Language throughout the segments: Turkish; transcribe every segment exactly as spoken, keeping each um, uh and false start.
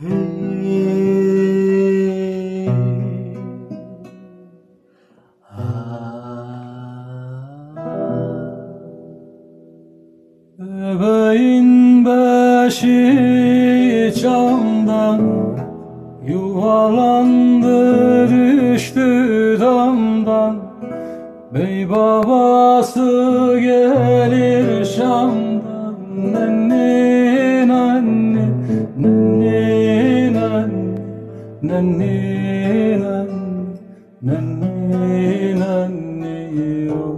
Hey, bebeğin beşi camdan yuvarlandı, düştü damdan. Bey babası gelir Şam'dan. Nenni nenni nenni nenni nenni nenni nenni yo.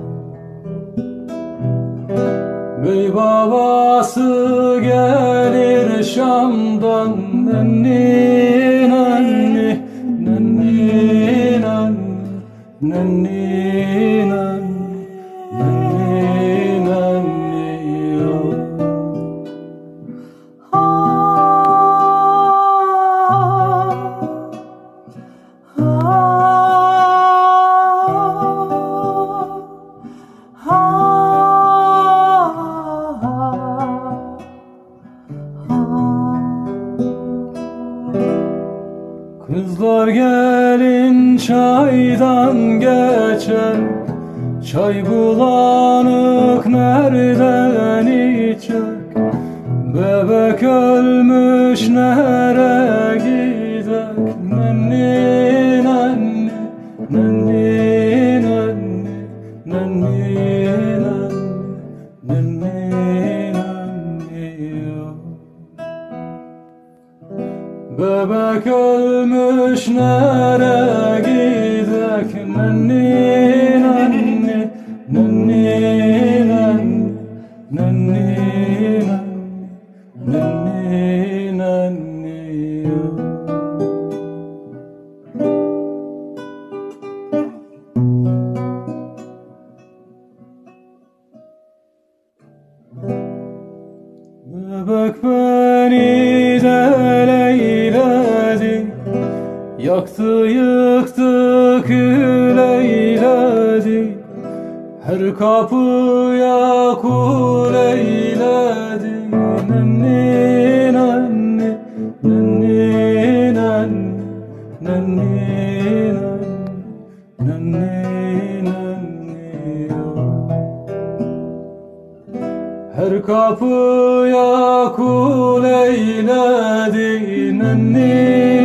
Bey babası gelir Şam'dan. Nenni nenni nenni nenni nenni Kızlar gelin çaydan geçer, çay bulanık nereden içecek? Bebek ölmüş nere gidek? Nenni nenni nenni nenni nenni nenni nenni yo. Bebek ölmüş nere gidek? Nenni nenni nenni nenni nenni nenni nenni yo. Bebek beni deleyledi, yaktı yıktı kül eyledi. Her kapıya kul eyledi. Nenni nenni nenni nenni nenni nenni nenni yo. Her kapıya kul eyledi. Nenni